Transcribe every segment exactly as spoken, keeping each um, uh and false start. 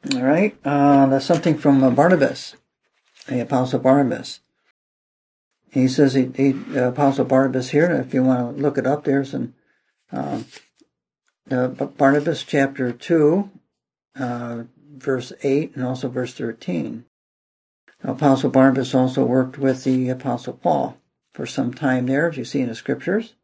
All right, uh, that's something from uh, Barnabas, the Apostle Barnabas. He says, he, he, uh, Apostle Barnabas here, if you want to look it up, there's an, uh, uh, Barnabas chapter two, uh, verse eight, and also verse thirteen. Apostle Barnabas also worked with the Apostle Paul for some time there, as you see in the scriptures.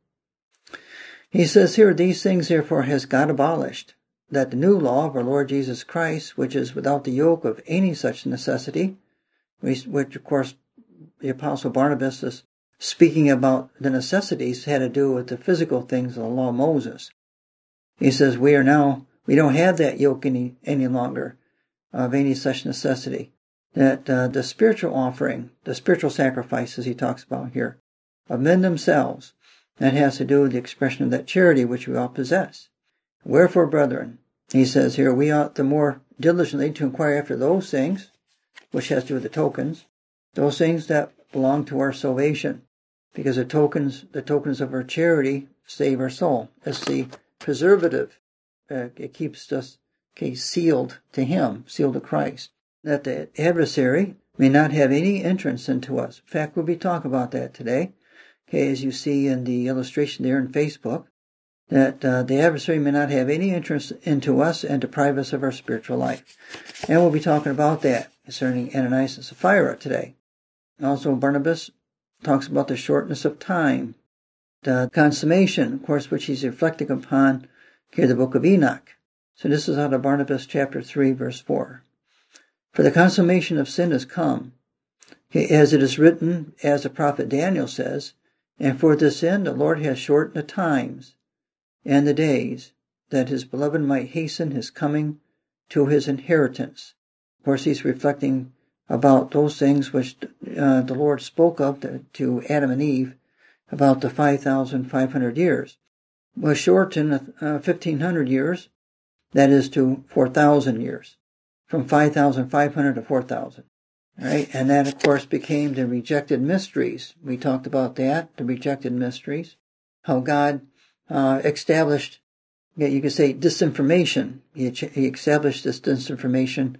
He says here, these things therefore has God abolished, that the new law of our Lord Jesus Christ, which is without the yoke of any such necessity, which of course the Apostle Barnabas is speaking about the necessities, had to do with the physical things of the law of Moses. He says we are now, we don't have that yoke any, any longer of any such necessity. That uh, the spiritual offering, the spiritual sacrifices he talks about here, of men themselves, that has to do with the expression of that charity which we all possess. Wherefore, brethren, he says here, we ought the more diligently to inquire after those things, which has to do with the tokens, those things that belong to our salvation, because the tokens, the tokens of our charity save our soul. It's the preservative. Uh, it keeps us okay, sealed to Him, sealed to Christ. That the adversary may not have any entrance into us. In fact, we'll be talking about that today. Okay, as you see in the illustration there in Facebook, that uh, the adversary may not have any entrance into us and deprive us of our spiritual life. And we'll be talking about that concerning Ananias and Sapphira today. Also, Barnabas talks about the shortness of time, the consummation, of course, which he's reflecting upon here in the book of Enoch. So this is out of Barnabas chapter three, verse four. For the consummation of sin is come, as it is written, as the prophet Daniel says, and for this end the Lord has shortened the times and the days, that his beloved might hasten his coming to his inheritance. Of course, he's reflecting about those things which uh, the Lord spoke of to, to Adam and Eve about the five thousand five hundred years. Was shortened uh, fifteen hundred years, that is to four thousand years. From five thousand five hundred to four thousand. Right? And that, of course, became the rejected mysteries. We talked about that, the rejected mysteries. How God uh, established, you could say, disinformation. He, he established this disinformation.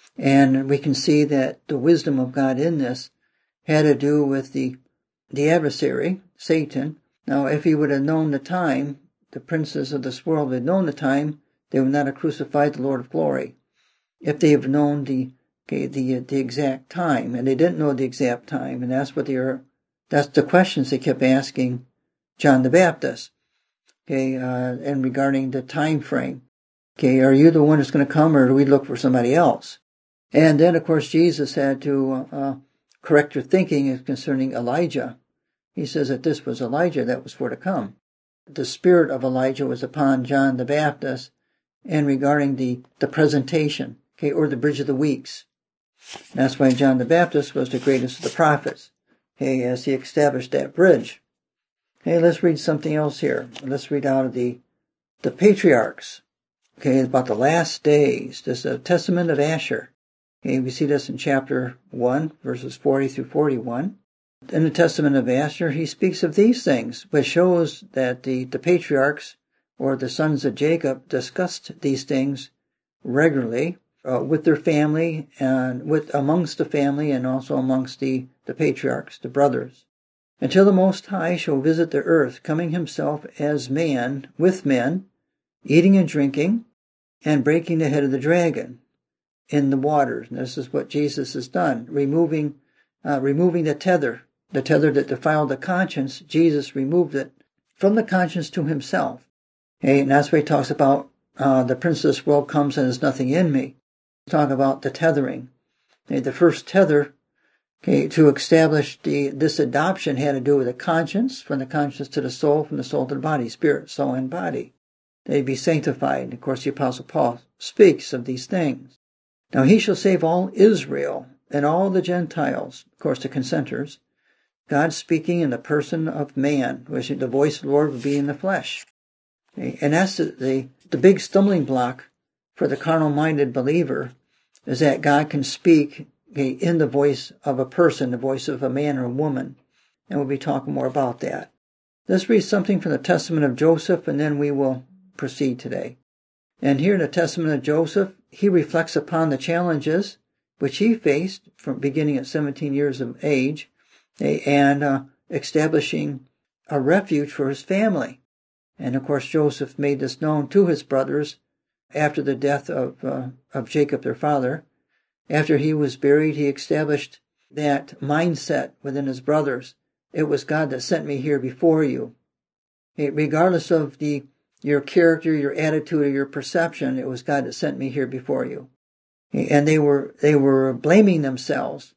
And we can see that the wisdom of God in this had to do with the, the adversary, Satan. Now, if he would have known the time, the princes of this world had known the time, they would not have crucified the Lord of glory. If they have known the okay, the the exact time, and they didn't know the exact time, and that's what they are. That's the questions they kept asking John the Baptist. Okay, uh, and regarding the time frame. Okay, are you the one that's going to come, or do we look for somebody else? And then, of course, Jesus had to uh, correct their thinking concerning Elijah. He says that this was Elijah that was for to come. The spirit of Elijah was upon John the Baptist, and regarding the the presentation. Okay, or the bridge of the weeks. That's why John the Baptist was the greatest of the prophets. Okay, as he established that bridge. Okay, let's read something else here. Let's read out of the the patriarchs. Okay, about the last days. This is a testament of Asher. Okay, we see this in chapter one, verses forty through forty-one. In the testament of Asher, he speaks of these things, which shows that the, the patriarchs, or the sons of Jacob, discussed these things regularly. Uh, with their family and with amongst the family and also amongst the, the patriarchs, the brothers. Until the Most High shall visit the earth, coming himself as man with men, eating and drinking, and breaking the head of the dragon in the waters. And this is what Jesus has done, removing, uh, removing the tether, the tether that defiled the conscience. Jesus removed it from the conscience to himself. Okay, and that's what he talks about, uh, the prince of this world comes and there's nothing in me. Talk about the tethering. Okay, the first tether, okay, to establish the this adoption had to do with the conscience, from the conscience to the soul, from the soul to the body, spirit, soul, and body. They'd be sanctified. Of course, the Apostle Paul speaks of these things. Now, he shall save all Israel and all the Gentiles, of course, the consenters. God speaking in the person of man, which the voice of the Lord would be in the flesh. Okay, and that's the, the, the big stumbling block for the carnal-minded believer, is that God can speak okay, in the voice of a person, the voice of a man or a woman. And we'll be talking more about that. Let's read something from the Testament of Joseph, and then we will proceed today. And here in the Testament of Joseph, he reflects upon the challenges which he faced from beginning at seventeen years of age, and uh, establishing a refuge for his family. And of course, Joseph made this known to his brothers after the death of uh, of Jacob, their father. After he was buried, he established that mindset within his brothers. It was God that sent me here before you. It, regardless of the your character, your attitude, or your perception, it was God that sent me here before you. And they were they were blaming themselves.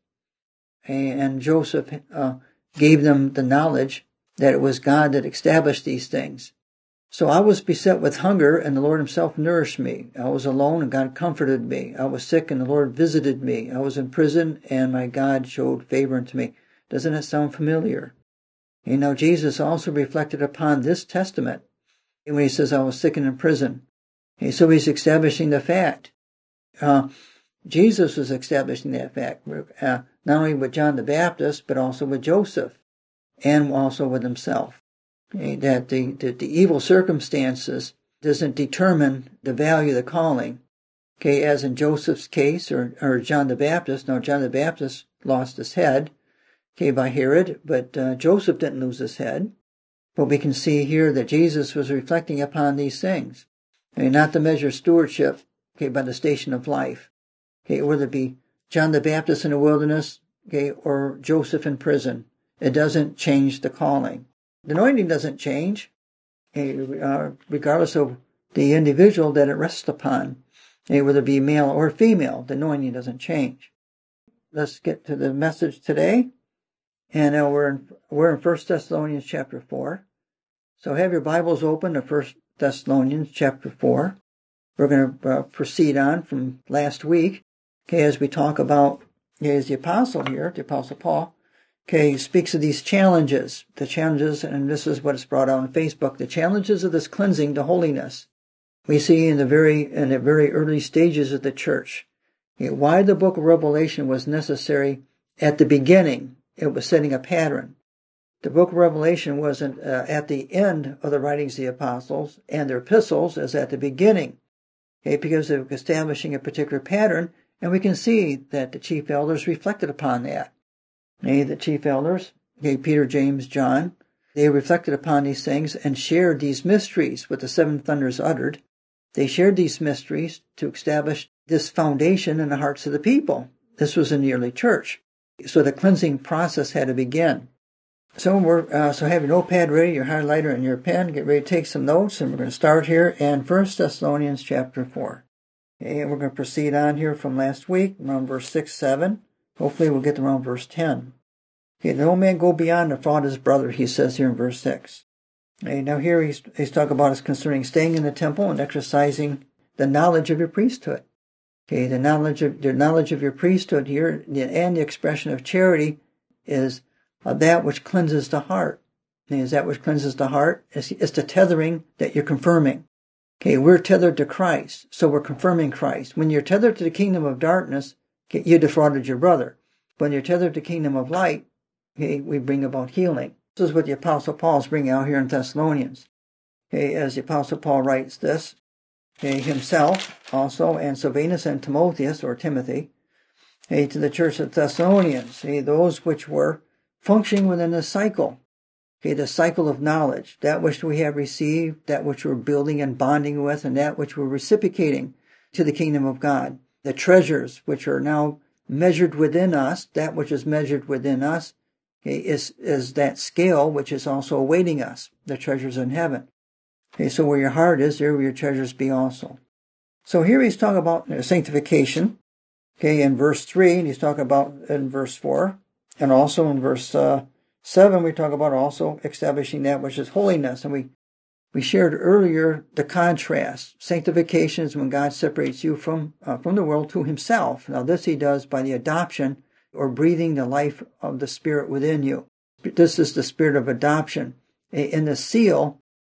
And Joseph uh, gave them the knowledge that it was God that established these things. So I was beset with hunger, and the Lord himself nourished me. I was alone, and God comforted me. I was sick, and the Lord visited me. I was in prison, and my God showed favor unto me. Doesn't it sound familiar? And now Jesus also reflected upon this testament when he says, I was sick and in prison. And so he's establishing the fact. Uh, Jesus was establishing that fact, uh, not only with John the Baptist, but also with Joseph, and also with himself. Okay, that the, the, the evil circumstances doesn't determine the value of the calling. Okay, as in Joseph's case, or, or John the Baptist. Now, John the Baptist lost his head, okay, by Herod, but uh, Joseph didn't lose his head. But we can see here that Jesus was reflecting upon these things. I mean, not to measure stewardship, okay, by the station of life. Okay, whether it be John the Baptist in the wilderness, okay, or Joseph in prison. It doesn't change the calling. The anointing doesn't change, okay, uh, regardless of the individual that it rests upon. Okay, whether it be male or female, the anointing doesn't change. Let's get to the message today. And uh, we're in, we're in First Thessalonians chapter four. So have your Bibles open to First Thessalonians chapter four. We're going to uh, proceed on from last week, okay, as we talk about, okay, as the apostle here, the apostle Paul, okay, speaks of these challenges, the challenges, and this is what is brought out on Facebook, the challenges of this cleansing to holiness. We see in the very, in the very early stages of the church, okay, why the book of Revelation was necessary at the beginning. It was setting a pattern. The book of Revelation wasn't uh, at the end of the writings of the apostles, and their epistles as at the beginning, okay, because they were establishing a particular pattern, and we can see that the chief elders reflected upon that. Okay, the chief elders, okay, Peter, James, John, they reflected upon these things and shared these mysteries with the seven thunders uttered. They shared these mysteries to establish this foundation in the hearts of the people. This was in the early church. So the cleansing process had to begin. So we're uh, so have your notepad ready, your highlighter, and your pen. Get ready to take some notes, and we're going to start here in First Thessalonians chapter four. Okay, and we're going to proceed on here from last week, around verse six, seven. Hopefully we'll get to around verse ten. Okay, no man go beyond the thought of his brother, he says here in verse six. Okay, now here he's, he's talking about us concerning staying in the temple and exercising the knowledge of your priesthood. Okay, the knowledge of the knowledge of your priesthood here, and the expression of charity is uh, that which cleanses the heart. And is that which cleanses the heart? It's, it's the tethering that you're confirming. Okay, we're tethered to Christ, so we're confirming Christ. When you're tethered to the kingdom of darkness, okay, you defrauded your brother. When you're tethered to the kingdom of light, okay, we bring about healing. This is what the Apostle Paul is bringing out here in Thessalonians. Okay, as the Apostle Paul writes this, okay, himself also, and Silvanus and Timotheus, or Timothy, okay, to the church of Thessalonians, okay, those which were functioning within the cycle, okay, the cycle of knowledge, that which we have received, that which we're building and bonding with, and that which we're reciprocating to the kingdom of God. The treasures which are now measured within us, that which is measured within us, okay, is, is that scale which is also awaiting us, the treasures in heaven. Okay, so where your heart is, there will your treasures be also. So here he's talking about sanctification, okay, in verse three, and he's talking about in verse four, and also in verse uh, seven, we talk about also establishing that which is holiness. And we, we shared earlier the contrast. Sanctification is when God separates you from, uh, from the world to himself. Now this he does by the adoption, or breathing the life of the Spirit within you. This is the spirit of adoption. And the seal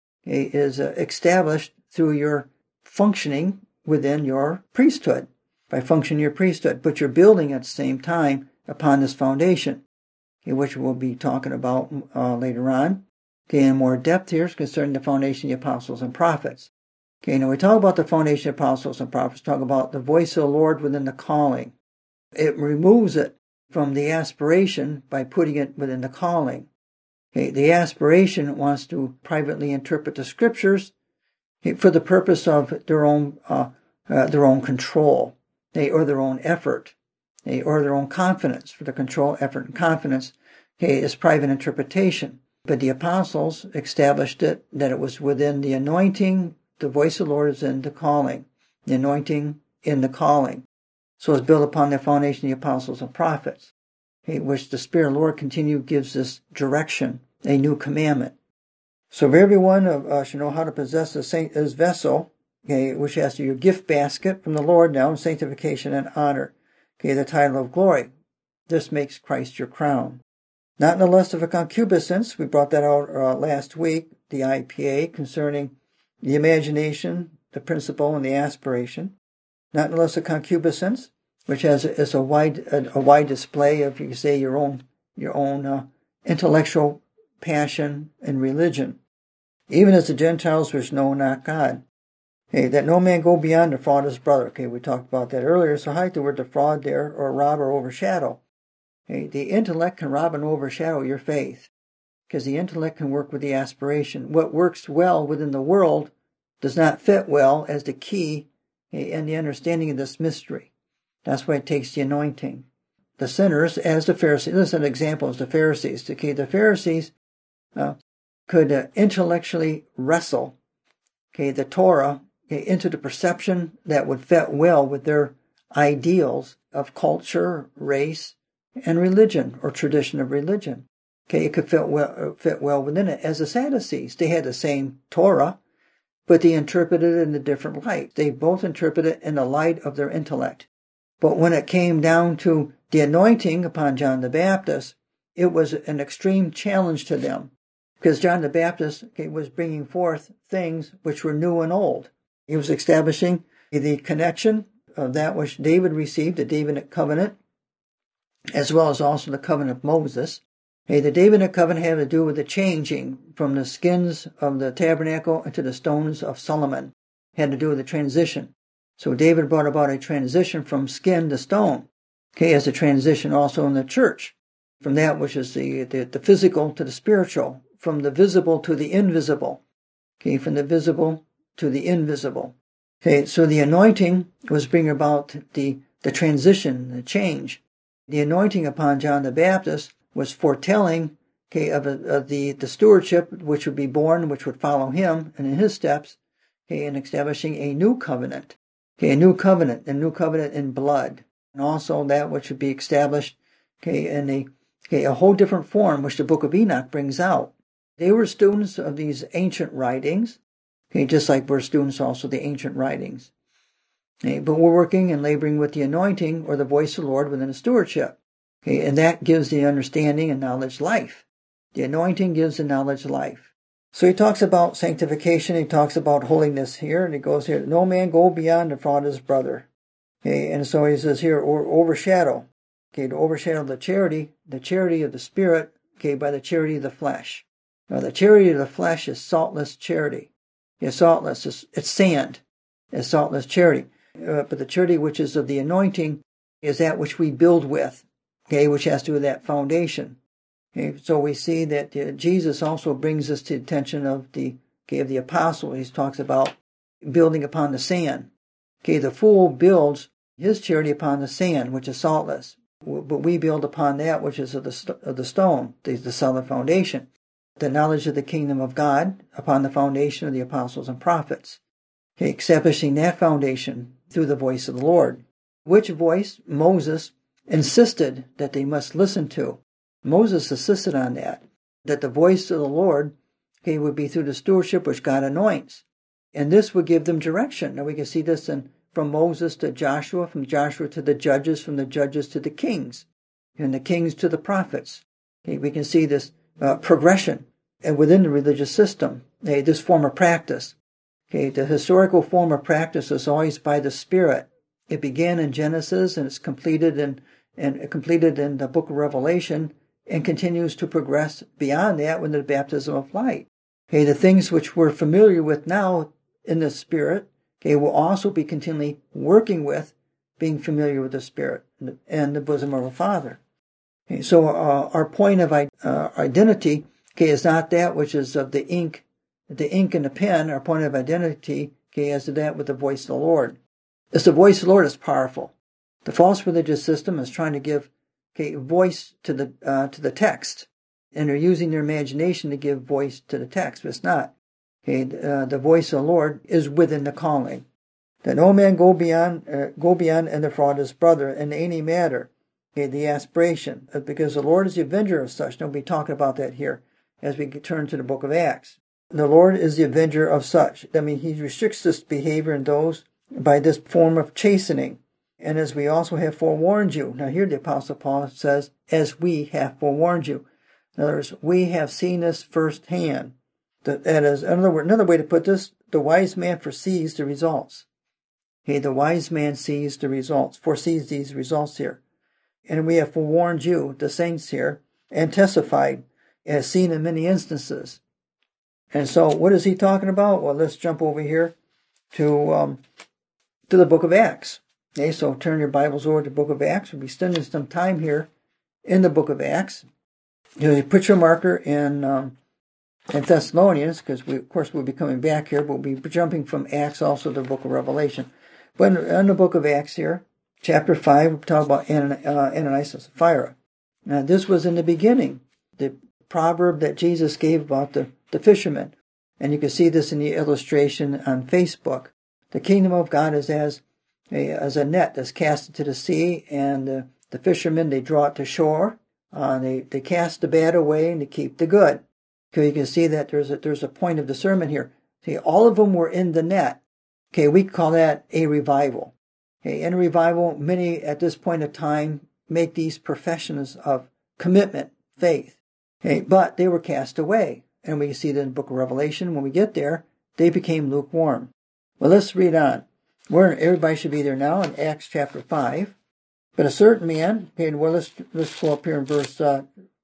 is established through your functioning within your priesthood, by functioning your priesthood. But you're building at the same time upon this foundation, which we'll be talking about uh, later on. Okay, in more depth here concerning the foundation of the apostles and prophets. Okay, now we talk about the foundation of apostles and prophets, talk about the voice of the Lord within the calling. It removes it from the aspiration by putting it within the calling. Okay, the aspiration wants to privately interpret the scriptures for the purpose of their own uh, uh, their own control, okay, or their own effort, okay, or their own confidence. For the control, effort, and confidence, okay, is private interpretation. But the apostles established it that it was within the anointing. The voice of the Lord is in the calling, the anointing in the calling. So it's built upon the foundation of the apostles and prophets, okay, which the Spirit of the Lord continue gives this direction, a new commandment. So everyone uh, should know how to possess the saint his vessel, okay, which has your gift basket from the Lord now in sanctification and honor, okay, the title of glory. This makes Christ your crown. Not in the lust of a concupiscence. We brought that out uh, last week, the I P A, concerning the imagination, the principle, and the aspiration. Not in the lust of concupiscence, which has a, is a wide a, a wide display of, you could say, your own your own uh, intellectual passion and religion, even as the Gentiles which know not God. Okay, that no man go beyond to defraud his brother. Okay, we talked about that earlier. So hide the word defraud there, or rob or overshadow. Okay, the intellect can rob and overshadow your faith, because the intellect can work with the aspiration. What works well within the world does not fit well as the key and the understanding of this mystery. That's why it takes the anointing. The sinners, as the Pharisees, this is an example as the Pharisees. Okay, the Pharisees uh, could uh, intellectually wrestle, okay, the Torah, okay, into the perception that would fit well with their ideals of culture, race, and religion, or tradition of religion. Okay, it could fit well, fit well within it. As the Sadducees, they had the same Torah, but they interpreted it in a different light. They both interpreted it in the light of their intellect. But when it came down to the anointing upon John the Baptist, it was an extreme challenge to them, because John the Baptist, okay, was bringing forth things which were new and old. He was establishing the connection of that which David received, the Davidic covenant, as well as also the covenant of Moses. Okay, the Davidic covenant had to do with the changing from the skins of the tabernacle into the stones of Solomon. It had to do with the transition. So David brought about a transition from skin to stone. Okay, as a transition also in the church, from that which is the, the, the physical to the spiritual, from the visible to the invisible. Okay, from the visible to the invisible. Okay, so the anointing was bringing about the, the transition, the change. The anointing upon John the Baptist was foretelling, okay, of, of the, the stewardship which would be born, which would follow him and in his steps, okay, in establishing a new covenant. Okay, a new covenant, a new covenant in blood. And also that which would be established, okay, in a, okay, a whole different form, which the book of Enoch brings out. They were students of these ancient writings, okay, just like we're students also of the ancient writings. Okay, but we're working and laboring with the anointing or the voice of the Lord within a stewardship. Okay, and that gives the understanding and knowledge life. The anointing gives the knowledge life. So he talks about sanctification, he talks about holiness here, and he goes here, no man go beyond to defraud his brother. Okay, and so he says here, or overshadow. Okay, to overshadow the charity, the charity of the Spirit, okay, by the charity of the flesh. Now the charity of the flesh is saltless charity. It's saltless, it's, it's sand. It's saltless charity. Uh, but the charity which is of the anointing is that which we build with, okay, which has to do with that foundation. Okay, so we see that uh, Jesus also brings us to the attention of the, okay, of the apostle. He talks about building upon the sand. Okay, the fool builds his charity upon the sand, which is saltless, but we build upon that which is of the, st- of the stone, the, the solid foundation. The knowledge of the kingdom of God upon the foundation of the apostles and prophets. Okay, establishing that foundation through the voice of the Lord. Which voice Moses insisted that they must listen to. Moses insisted on that, that the voice of the Lord, okay, would be through the stewardship which God anoints. And this would give them direction. Now we can see this in, from Moses to Joshua, from Joshua to the judges, from the judges to the kings, and the kings to the prophets. Okay, we can see this uh, progression and within the religious system, okay, this form of practice. Okay, the historical form of practice is always by the Spirit. It began in Genesis and it's completed in and completed in the book of Revelation and continues to progress beyond that with the baptism of light. Okay, the things which we're familiar with now in the Spirit, okay, will also be continually working with, being familiar with the Spirit and the bosom of our Father. Okay, so uh, our point of uh, identity, okay, is not that which is of the ink, the ink and the pen. Our point of identity, okay, is to that with the voice of the Lord. It's the voice of the Lord is powerful. The false religious system is trying to give, okay, voice to the uh, to the text, and they're using their imagination to give voice to the text, but it's not. Okay, uh, the voice of the Lord is within the calling. That no man go beyond, uh, go beyond and defraud his brother in any matter. Okay, the aspiration, because the Lord is the avenger of such. And we'll be talking about that here as we turn to the book of Acts. The Lord is the avenger of such. I mean, He restricts this behavior in those by this form of chastening. And as we also have forewarned you. Now here the Apostle Paul says, as we have forewarned you. In other words, we have seen this firsthand. That is, another word, another way to put this, the wise man foresees the results. Okay, the wise man sees the results, foresees these results here. And we have forewarned you, the saints here, and testified, as seen in many instances. And so, what is he talking about? Well, let's jump over here to um, to the book of Acts. Okay, so turn your Bibles over to the book of Acts. We'll be spending some time here in the book of Acts. You put your marker in um, in Thessalonians, because we, of course, we'll be coming back here, but we'll be jumping from Acts also to the book of Revelation. But in, in the book of Acts here, chapter five, we talk about Ananias and Sapphira. Now, this was in the beginning, the proverb that Jesus gave about the, the fishermen. And you can see this in the illustration on Facebook. The kingdom of God is as a, as a net that's cast into the sea, and uh, the fishermen, they draw it to shore. Uh, they, they cast the bad away and they keep the good. So you can see that there's a, there's a point of discernment here. See, all of them were in the net. Okay, we call that a revival. Okay, in a revival, many at this point of time make these professions of commitment, faith. Okay, but they were cast away. And we see that in the book of Revelation. When we get there, they became lukewarm. Well, let's read on. We're, everybody should be there now in Acts chapter five. But a certain man, okay, well, let's, let's go up here in verse uh,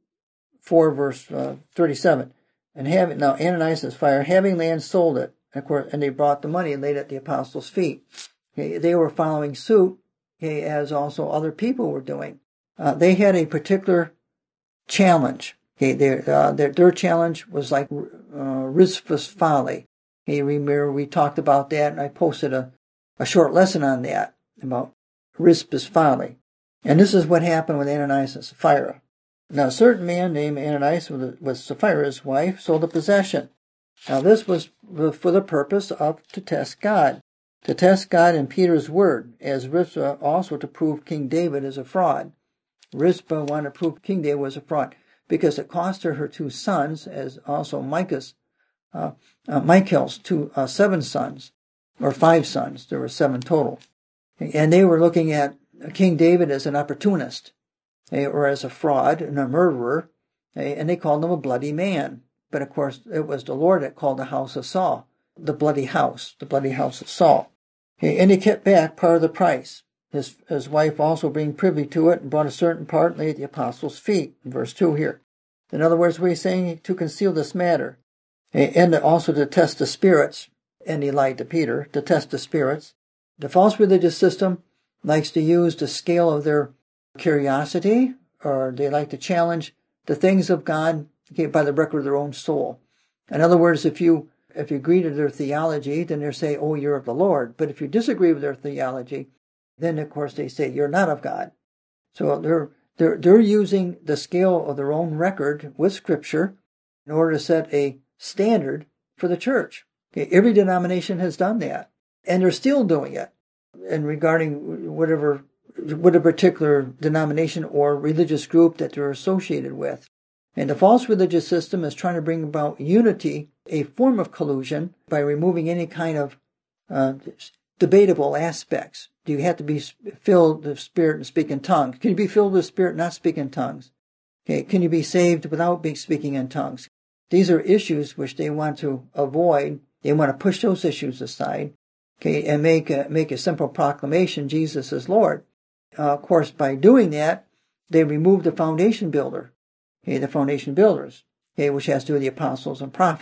four, verse uh, thirty-seven. And having, now Ananias and Sapphira, having land, sold it. And, of course, and they brought the money and laid it at the apostles' feet. Okay, they were following suit, okay, as also other people were doing. Uh, they had a particular challenge. Okay, their, uh, their, their challenge was like uh, Rizpah's folly. Okay, remember we talked about that, and I posted a, a short lesson on that, about Rizpah's folly. And this is what happened with Ananias and Sapphira. Now, a certain man named Ananias with Sapphira's wife sold a possession. Now, this was for the purpose of to test God. To test God in Peter's word, as Rizpah also to prove King David is a fraud. Rizpah wanted to prove King David was a fraud, because it cost her her two sons, as also Micah's, uh, uh, Michael's two, uh, seven sons, or five sons. There were seven total. And they were looking at King David as an opportunist, or as a fraud and a murderer, and they called him a bloody man. But of course, it was the Lord that called the house of Saul, the bloody house, the bloody house of Saul. And he kept back part of the price. His, his wife also being privy to it, and brought a certain part and laid at the apostles' feet. In verse two here. In other words, what he's saying, to conceal this matter. And also to test the spirits. And he lied to Peter, to test the spirits. The false religious system likes to use the scale of their curiosity, or they like to challenge the things of God, okay, by the record of their own soul. In other words, if you if you agree to their theology, then they say, oh, you're of the Lord. But if you disagree with their theology, then of course they say you're not of God. So they're they're they're using the scale of their own record with Scripture in order to set a standard for the church. Okay, every denomination has done that, and they're still doing it. And regarding whatever what a particular denomination or religious group that they're associated with. And the false religious system is trying to bring about unity, a form of collusion, by removing any kind of uh, debatable aspects. Do you have to be filled with Spirit and speak in tongues? Can you be filled with Spirit and not speak in tongues? Okay, can you be saved without being speaking in tongues? These are issues which they want to avoid. They want to push those issues aside, okay, and make a, make a simple proclamation, Jesus is Lord. Uh, of course, by doing that, they remove the foundation builder, okay, the foundation builders, okay, which has to do with the apostles and prophets.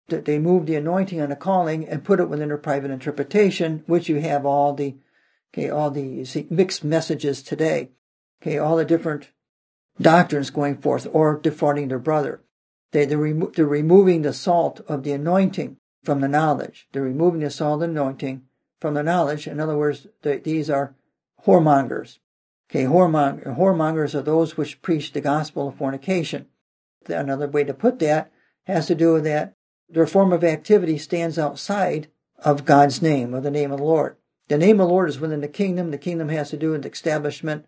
They moved the anointing on the calling and put it within their private interpretation, which you have all the, okay, all the you see, mixed messages today. Okay, all the different doctrines going forth, or defrauding their brother. They, they're, remo- they're removing the salt of the anointing from the knowledge. They're removing the salt of the anointing from the knowledge. In other words, they, these are whoremongers. Okay, whoremong- whoremongers are those which preach the gospel of fornication. Another way to put that has to do with that their form of activity stands outside of God's name, of the name of the Lord. The name of the Lord is within the kingdom. The kingdom has to do with the establishment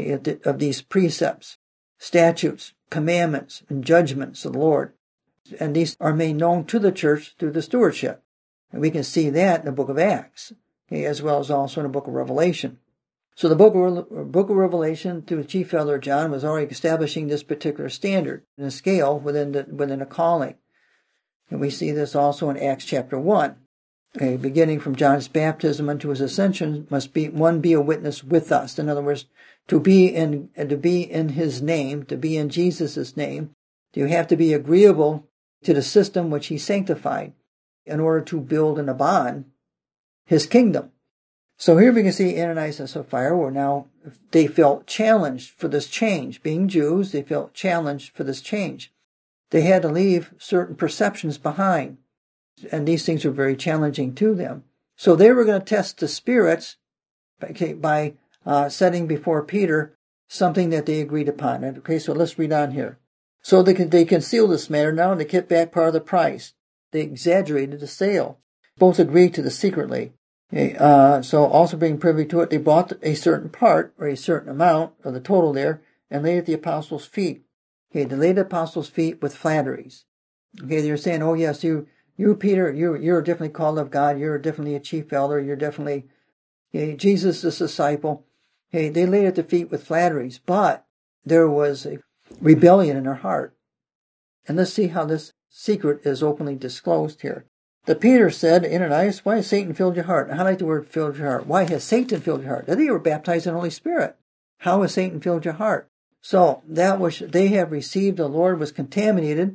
of these precepts, statutes, commandments, and judgments of the Lord. And these are made known to the church through the stewardship. And we can see that in the book of Acts, okay, as well as also in the book of Revelation. So the book of, book of Revelation, through the chief elder John, was already establishing this particular standard and a scale within the, within a calling. And we see this also in Acts chapter one. Okay, beginning from John's baptism unto his ascension, must be one be a witness with us. In other words, to be in to be in his name, to be in Jesus' name, you have to be agreeable to the system which he sanctified in order to build and bond his kingdom. So here we can see Ananias and Sapphira were now, they felt challenged for this change. Being Jews, they felt challenged for this change. They had to leave certain perceptions behind. And these things were very challenging to them. So they were going to test the spirits by, by uh, setting before Peter something that they agreed upon. Okay, so let's read on here. So they, they concealed this matter now, and they kept back part of the price. They exaggerated the sale. Both agreed to this secretly. Okay, uh, so also being privy to it, they bought a certain part, or a certain amount of the total there, and laid at the apostles' feet. Okay, they laid at the apostles' feet with flatteries. Okay, they were saying, oh yes, you, you Peter, you're, you're definitely called of God, you're definitely a chief elder, you're definitely, okay, Jesus' disciple. Okay, they laid at the feet with flatteries, but there was a rebellion in their heart. And let's see how this secret is openly disclosed here. The Peter said, Ananias, why has Satan filled your heart? I like the word filled your heart. Why has Satan filled your heart? They were baptized in the Holy Spirit. How has Satan filled your heart? So that which they have received the Lord was contaminated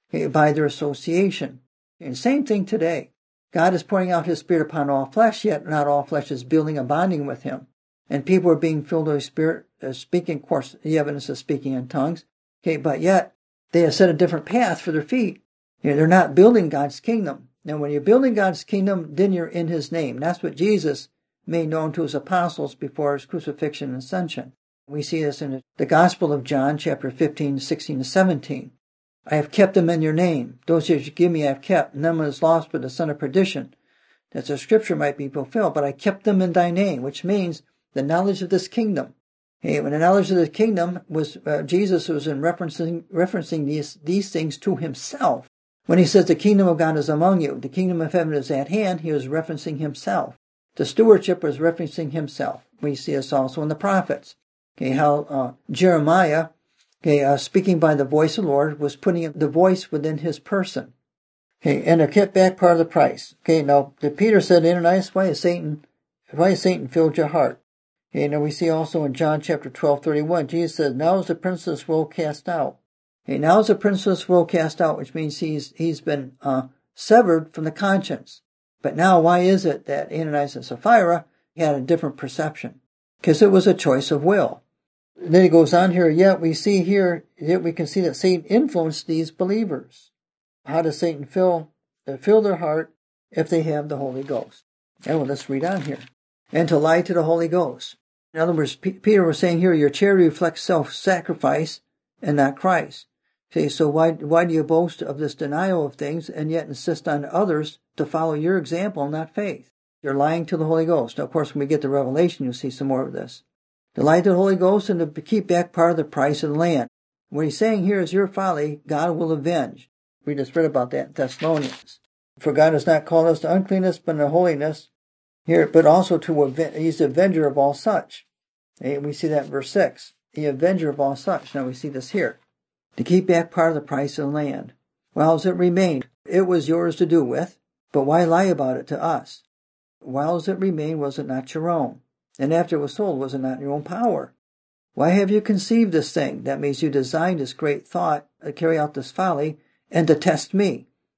by their association. And same thing today. God is pouring out his Spirit upon all flesh, yet not all flesh is building and bonding with him. And people are being filled with the Spirit, uh, speaking, of course, the evidence of speaking in tongues. Okay, but yet they have set a different path for their feet. You know, they're not building God's kingdom. Now, when you're building God's kingdom, then you're in his name. That's what Jesus made known to his apostles before his crucifixion and ascension. We see this in the Gospel of John, chapter fifteen, sixteen, and seventeen. I have kept them in your name. Those that you give me I have kept. None is lost but the son of perdition, that the scripture might be fulfilled. But I kept them in thy name, which means the knowledge of this kingdom. Hey, when the knowledge of the kingdom was, uh, Jesus was in referencing, referencing these, these things to himself. When he says the kingdom of God is among you, the kingdom of heaven is at hand, he was referencing himself. The stewardship was referencing himself. We see this also in the prophets. Okay, how uh, Jeremiah, okay, uh, speaking by the voice of the Lord, was putting the voice within his person. Okay, and they kept back part of the price. Okay, now the Peter said, Ananias, why has Satan, why has Satan filled your heart? Okay, now we see also in John chapter twelve, thirty-one, Jesus said, now is the prince of this world cast out. Okay, now is the prince of this world cast out, which means he's he's been uh, severed from the conscience. But now, why is it that Ananias and Sapphira had a different perception? Because it was a choice of will. And then he goes on here, yet we see here, yet we can see that Satan influenced these believers. How does Satan fill, uh, fill their heart if they have the Holy Ghost? And well, let's read on here. And to lie to the Holy Ghost. In other words, P- Peter was saying here, your charity reflects self-sacrifice and not Christ. Okay, so why why do you boast of this denial of things and yet insist on others to follow your example, not faith? You're lying to the Holy Ghost. Now, of course, when we get to Revelation, you'll see some more of this. To lie to the Holy Ghost and to keep back part of the price of the land. What he's saying here is your folly, God will avenge. We just read about that in Thessalonians. For God has not called us to uncleanness, but to holiness. Here, but also to avenge, he's the avenger of all such. And we see that in verse six. The avenger of all such. Now we see this here. To keep back part of the price of the land. While it remained, it was yours to do with, but why lie about it to us? While it remained, was it not your own? And after it was sold, was it not in your own power? Why have you conceived this thing? That means you designed this great thought, to carry out this folly, and to test me.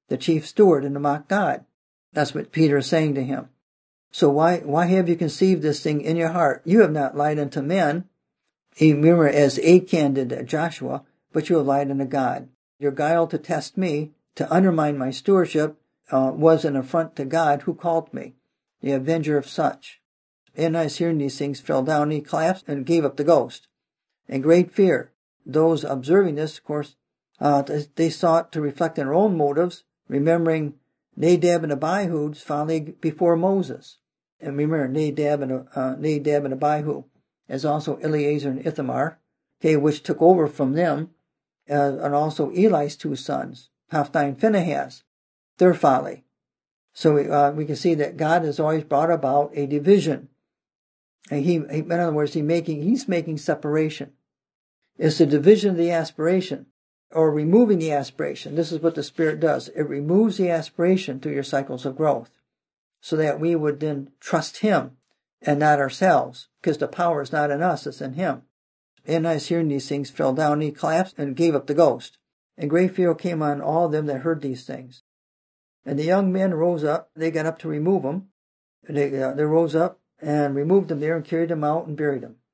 the chief steward, and to mock God. That's what Peter is saying to him. So why, why have you conceived this thing in your heart? You have not lied unto men, remember, as Achan did to Joshua, but you have lied unto God. Your guile to test me, to undermine my stewardship, uh, was an affront to God who called me, the avenger of such. Ananias, hearing these things, fell down, and he collapsed and gave up the ghost. In great fear, those observing this, of course, uh, they sought to reflect on their own motives, remembering Nadab and Abihu's folly before Moses. And remember, Nadab and, uh, Nadab and Abihu, as also Eleazar and Ithamar, okay, which took over from them, uh, and also Eli's two sons, Hophni and Phinehas, their folly. So uh, we can see that God has always brought about a division. And he, he, in other words, he making, he's making separation. It's the division of the aspiration, or removing the aspiration. This is what the Spirit does. It removes the aspiration through your cycles of growth, so that we would then trust Him and not ourselves, because the power is not in us, it's in Him. Ananias, hearing these things, fell down, and he collapsed and gave up the ghost. And great fear came on all of them that heard these things. And the young men rose up. They got up to remove him. They, uh, they rose up and removed him there and carried him out and buried him.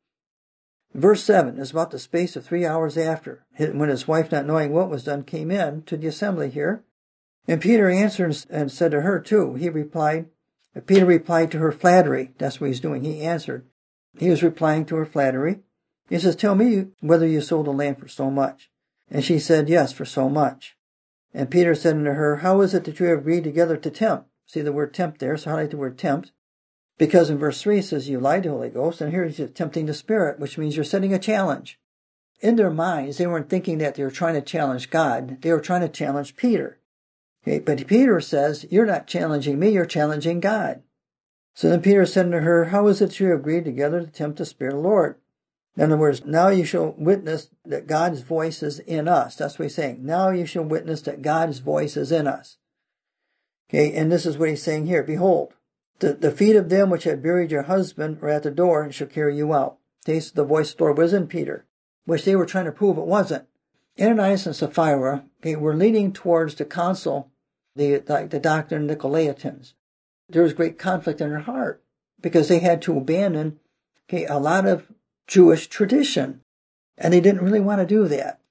Verse seven is about the space of three hours after, when his wife, not knowing what was done, came in to the assembly here. And Peter answered and said to her too. He replied, Peter replied to her flattery. That's what he's doing. He answered. He was replying to her flattery. He says, tell me whether you sold the land for so much. And she said, yes, for so much. And Peter said unto her, how is it that you have agreed together to tempt? See the word tempt there, so highlight the word tempt. Because in verse three it says you lied to the Holy Ghost, and here he's tempting the Spirit, which means you're setting a challenge. In their minds, they weren't thinking that they were trying to challenge God. They were trying to challenge Peter. Okay, but Peter says, you're not challenging me, you're challenging God. So then Peter said unto her, how is it you have agreed together to tempt the Spirit of the Lord? In other words, now you shall witness that God's voice is in us. That's what he's saying. Now you shall witness that God's voice is in us. Okay, and this is what he's saying here. Behold, the, the feet of them which had buried your husband are at the door and shall carry you out. Okay, so the voice of the Lord was in Peter, which they were trying to prove it wasn't. Ananias and Sapphira, okay, were leaning towards the council, the, the, the doctrine of Nicolaitans. There was great conflict in their heart because they had to abandon, okay, a lot of Jewish tradition, and they didn't really want to do that.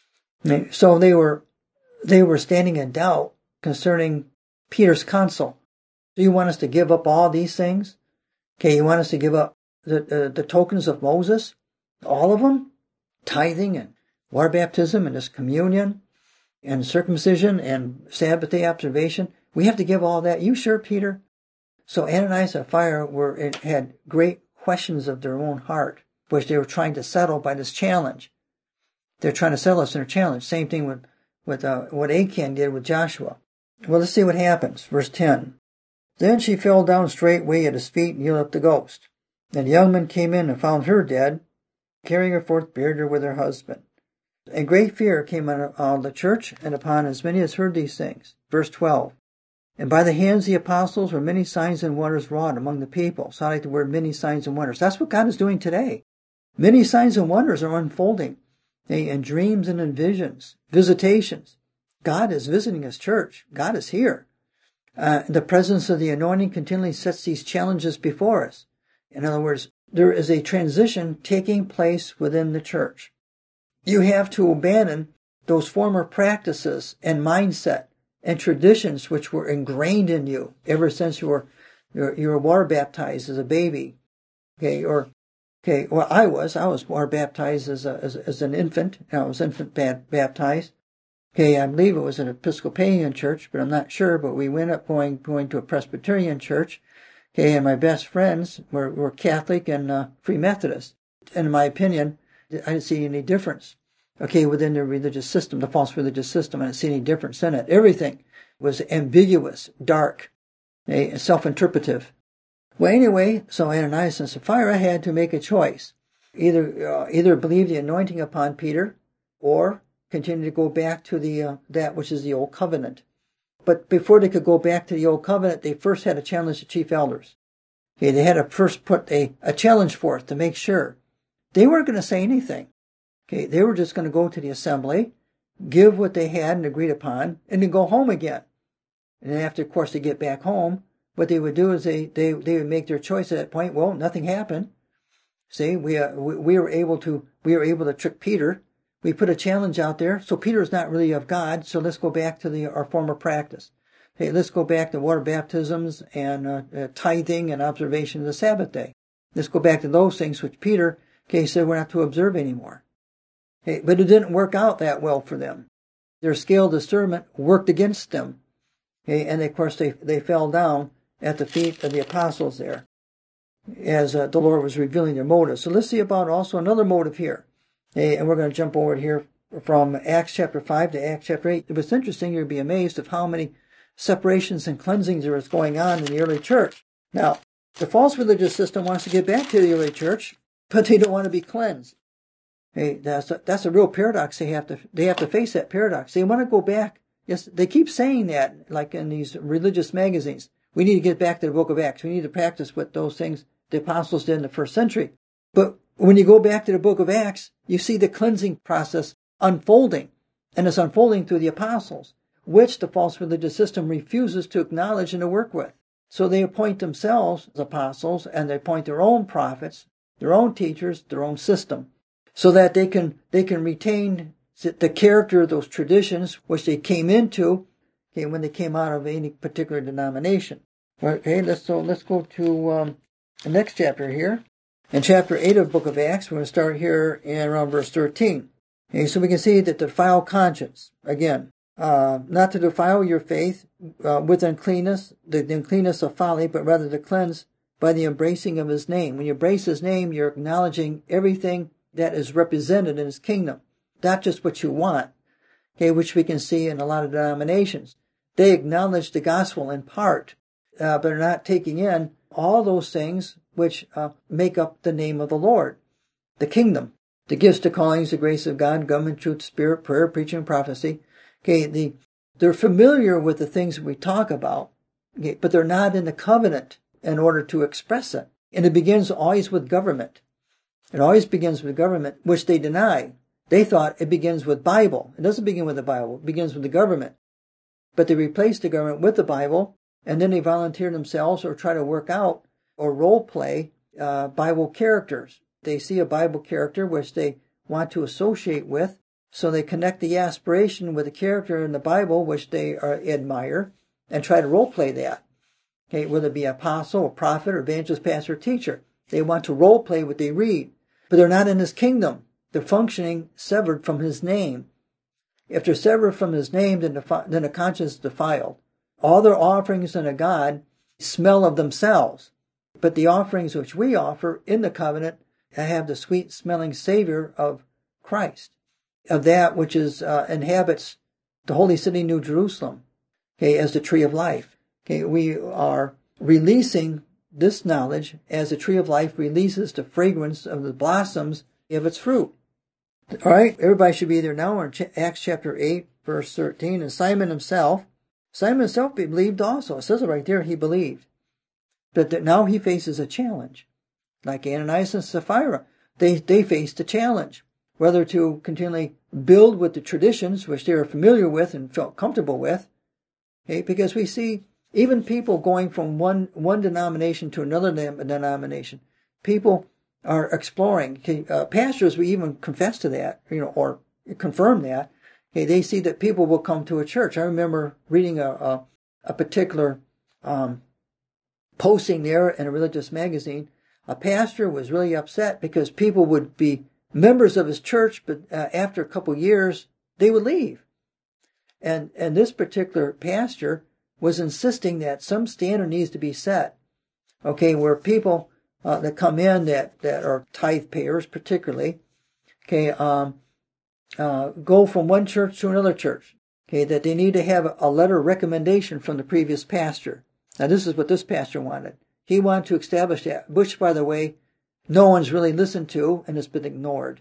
So they were, they were standing in doubt concerning Peter's counsel. Do you want us to give up all these things? Okay, you want us to give up the, the, the tokens of Moses? All of them? Tithing and water baptism and this communion and circumcision and Sabbath day observation? We have to give all that. You sure, Peter? So Ananias and Sapphira were, had great questions of their own heart, which they were trying to settle by this challenge. They're trying to settle us in their challenge. Same thing with, with uh, what Achan did with Joshua. Well, let's see what happens. Verse ten. Then she fell down straightway at his feet and yielded up the ghost. And the young men came in and found her dead, carrying her forth, buried her with her husband. And great fear came on all the church and upon as many as heard these things. Verse twelve. And by the hands of the apostles were many signs and wonders wrought among the people. So I like the word many signs and wonders. That's what God is doing today. Many signs and wonders are unfolding in dreams and in visions, visitations. God is visiting His church. God is here. Uh, the presence of the anointing continually sets these challenges before us. In other words, there is a transition taking place within the church. You have to abandon those former practices and mindset and traditions which were ingrained in you ever since you were you were, you were water baptized as a baby. Okay, or okay, well, I was I was water baptized as a as, as an infant. I was infant baptized. Okay, I believe it was an Episcopalian church, but I'm not sure. But we went up going going to a Presbyterian church. Okay, and my best friends were, were Catholic and uh, Free Methodist. And in my opinion, I didn't see any difference. Okay, within the religious system, the false religious system, I didn't see any difference in it. Everything was ambiguous, dark, okay, self-interpretive. Well, anyway, so Ananias and Sapphira had to make a choice. Either uh, either believe the anointing upon Peter or continue to go back to the uh, that which is the old covenant. But before they could go back to the old covenant, they first had to challenge the chief elders. Okay, they had to first put a, a challenge forth to make sure. They weren't going to say anything. Okay, they were just going to go to the assembly, give what they had and agreed upon, and then go home again. And then after, of course, they get back home, what they would do is they, they, they would make their choice at that point. Well, nothing happened. See, we, uh, we, we were able to, we were able to trick Peter. We put a challenge out there. So Peter's not really of God. So let's go back to the, our former practice. Hey, let's go back to water baptisms and uh, uh, tithing and observation of the Sabbath day. Let's go back to those things which Peter, okay, said we're not to observe anymore. Hey, but it didn't work out that well for them. Their scale of discernment worked against them. Okay, and of course they, they fell down at the feet of the apostles there as uh, the Lord was revealing their motives. So let's see about also another motive here. Okay, and we're going to jump over here from Acts chapter five to Acts chapter eight. It was interesting. You'd be amazed of how many separations and cleansings there was going on in the early church. Now, the false religious system wants to get back to the early church, but they don't want to be cleansed. Hey, that's a, that's a real paradox. They have to they have to face that paradox. They want to go back. Yes, they keep saying that, like in these religious magazines. We need to get back to the book of Acts. We need to practice what those things the apostles did in the first century. But when you go back to the book of Acts, you see the cleansing process unfolding, and it's unfolding through the apostles, which the false religious system refuses to acknowledge and to work with. So they appoint themselves as apostles, and they appoint their own prophets, their own teachers, their own system, so that they can they can retain the character of those traditions which they came into, okay, when they came out of any particular denomination. Okay, let's so let's go to um, the next chapter here. In chapter eight of the book of Acts, we're going to start here in around verse thirteen. Okay, so we can see that the defile conscience, again, uh, not to defile your faith uh, with uncleanness, the, the uncleanness of folly, but rather to cleanse by the embracing of his name. When you embrace his name, you're acknowledging everything that is represented in his kingdom, not just what you want, okay, which we can see in a lot of denominations. They acknowledge the gospel in part, uh, but are not taking in all those things which uh, make up the name of the Lord, the kingdom, the gifts, the callings, the grace of God, government, truth, spirit, prayer, preaching, and prophecy. Okay, the, they're familiar with the things we talk about, okay, but they're not in the covenant in order to express it. And it begins always with government. It always begins with government, which they deny. They thought it begins with Bible. It doesn't begin with the Bible. It begins with the government. But they replace the government with the Bible, and then they volunteer themselves or try to work out or role play uh, Bible characters. They see a Bible character which they want to associate with, so they connect the aspiration with the character in the Bible which they uh, admire and try to role play that. Okay, whether it be apostle, or prophet, or evangelist, pastor, or teacher. They want to role play what they read, but they're not in his kingdom. They're functioning severed from his name. If they're severed from his name, then the, then the conscience is defiled. All their offerings unto God smell of themselves. But the offerings which we offer in the covenant have the sweet-smelling Savior of Christ, of that which is uh, inhabits the holy city, New Jerusalem, okay, as the tree of life. Okay, we are releasing this knowledge as the tree of life releases the fragrance of the blossoms of its fruit. All right, everybody should be there now. We're in Acts chapter eight, verse thirteen. And Simon himself, Simon himself believed also. It says it right there, he believed. But now he faces a challenge. Like Ananias and Sapphira, they, they faced a challenge. Whether to continually build with the traditions which they were familiar with and felt comfortable with. Okay, because we see even people going from one, one denomination to another denomination. People are exploring. Okay, uh, pastors will even confess to that, you know, or confirm that. Okay, they see that people will come to a church. I remember reading a, a, a particular um, posting there in a religious magazine. A pastor was really upset because people would be members of his church, but uh, after a couple years, they would leave. And, and this particular pastor was insisting that some standard needs to be set. Okay, where people uh, that come in that, that are tithe payers particularly, okay, um, uh, go from one church to another church. Okay, that they need to have a letter of recommendation from the previous pastor. Now this is what this pastor wanted. He wanted to establish that, which, by the way, no one's really listened to and has been ignored.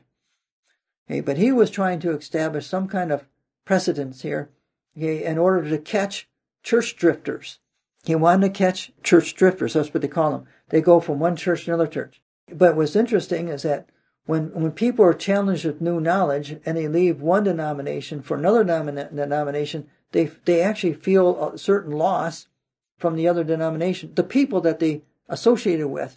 Okay, but he was trying to establish some kind of precedence here, okay, in order to catch church drifters. He wanted to catch church drifters. That's what they call them. They go from one church to another church. But what's interesting is that when, when people are challenged with new knowledge and they leave one denomination for another denomination, they they actually feel a certain loss from the other denomination. The people that they associated with,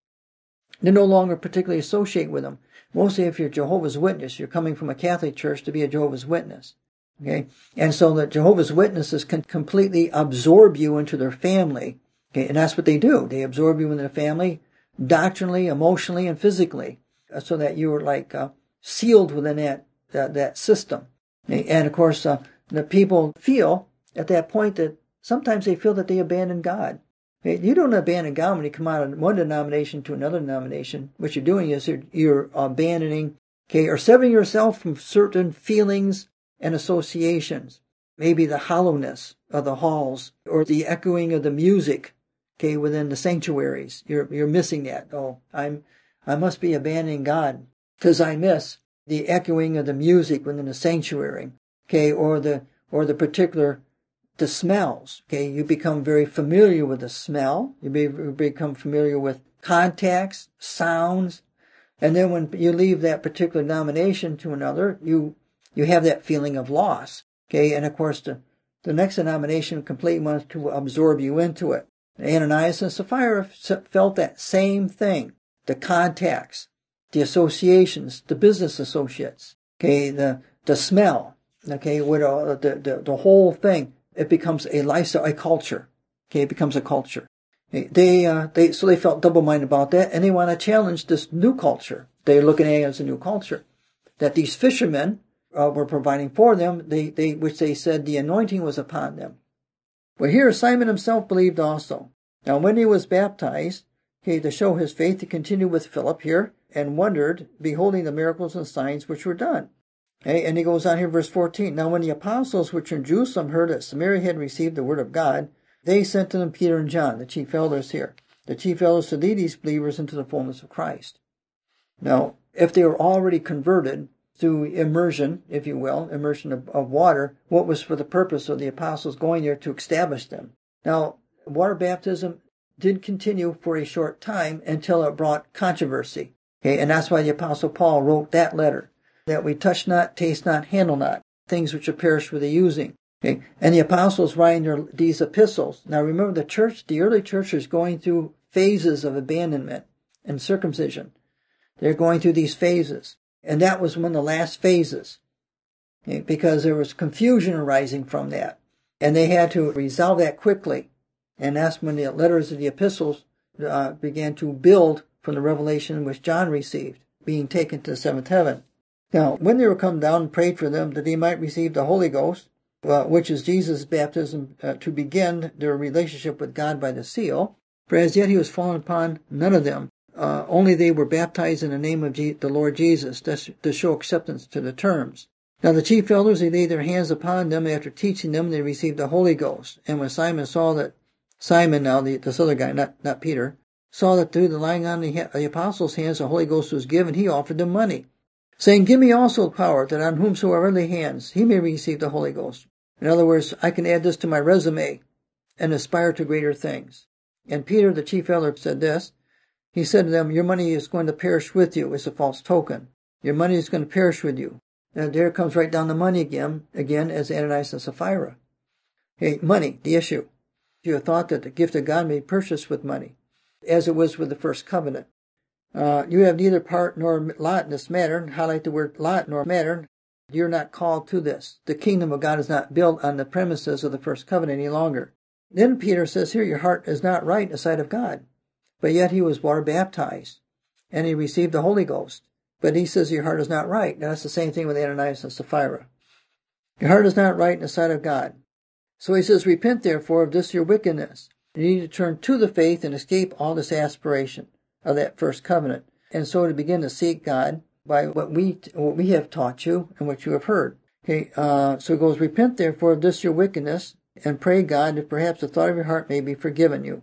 they no longer particularly associate with them. Mostly if you're Jehovah's Witness, you're coming from a Catholic church to be a Jehovah's Witness. Okay? And so the Jehovah's Witnesses can completely absorb you into their family. Okay? And that's what they do. They absorb you into the family doctrinally, emotionally, and physically, so that you're like uh, sealed within that, that, that system. Okay? And of course, uh, the people feel at that point that sometimes they feel that they abandon God. Okay? You don't abandon God when you come out of one denomination to another denomination. What you're doing is you're, you're abandoning, okay, or severing yourself from certain feelings and associations. Maybe the hollowness of the halls or the echoing of the music, okay, within the sanctuaries. You're, you're missing that. Oh, I'm, I must be abandoning God because I miss the echoing of the music within the sanctuary, okay, or the, or the particular, the smells, okay. You become very familiar with the smell. You, be, you become familiar with contacts, sounds, and then when you leave that particular denomination to another, you, you have that feeling of loss, okay. And of course, the, the next denomination completely wants to absorb you into it. Ananias and Sapphira felt that same thing. The contacts, the associations, the business associates, okay, the, the smell, okay, with uh, the, the, the whole thing. It becomes a lifestyle, a culture. Okay, it becomes a culture. They, uh, they, so they felt double-minded about that, and they want to challenge this new culture. They're looking at it as a new culture. That these fishermen, uh, were providing for them, they, they, which they said the anointing was upon them. Well, here Simon himself believed also. Now, when he was baptized, okay, to show his faith, he continued with Philip here, and wondered, beholding the miracles and signs which were done. Okay, and he goes on here, verse fourteen. Now when the apostles which in Jerusalem heard that Samaria had received the word of God, they sent to them Peter and John, the chief elders here. The chief elders to lead these believers into the fullness of Christ. Now, if they were already converted through immersion, if you will, immersion of, of water, what was for the purpose of the apostles going there to establish them? Now, water baptism did continue for a short time until it brought controversy. Okay, and that's why the apostle Paul wrote that letter. That we touch not, taste not, handle not, things which are perished with the using. Okay, and the apostles writing their, these epistles. Now remember, the church, the early church is going through phases of abandonment and circumcision. They're going through these phases, and that was one of the last phases, okay, because there was confusion arising from that, and they had to resolve that quickly. And that's when the letters of the epistles uh, began to build from the revelation which John received, being taken to the seventh heaven. Now, when they were come down and prayed for them that they might receive the Holy Ghost, uh, which is Jesus' baptism, uh, to begin their relationship with God by the seal, for as yet he was fallen upon none of them. Uh, only they were baptized in the name of Je- the Lord Jesus, to show acceptance to the terms. Now the chief elders, they laid their hands upon them. After teaching them, they received the Holy Ghost. And when Simon saw that, Simon now, the, this other guy, not, not Peter, saw that through the laying on the, the apostles' hands the Holy Ghost was given, he offered them money, saying, give me also power, that on whomsoever lay hands, he may receive the Holy Ghost. In other words, I can add this to my resume and aspire to greater things. And Peter, the chief elder, said this. He said to them, your money is going to perish with you. It's a false token. Your money is going to perish with you. And there comes right down the money again, again as Ananias and Sapphira. Hey, money, the issue. You have thought that the gift of God may be purchased with money, as it was with the first covenant. Uh, you have neither part nor lot in this matter. Highlight the word lot nor matter. You're not called to this. The kingdom of God is not built on the premises of the first covenant any longer. Then Peter says here, your heart is not right in the sight of God. But yet he was water baptized, and he received the Holy Ghost. But he says your heart is not right. Now, that's the same thing with Ananias and Sapphira. Your heart is not right in the sight of God. So he says, repent therefore of this your wickedness. You need to turn to the faith and escape all this aspiration of that first covenant. And so to begin to seek God by what we what we have taught you and what you have heard. Okay, uh, so it goes, repent therefore of this your wickedness, and pray God that perhaps the thought of your heart may be forgiven you.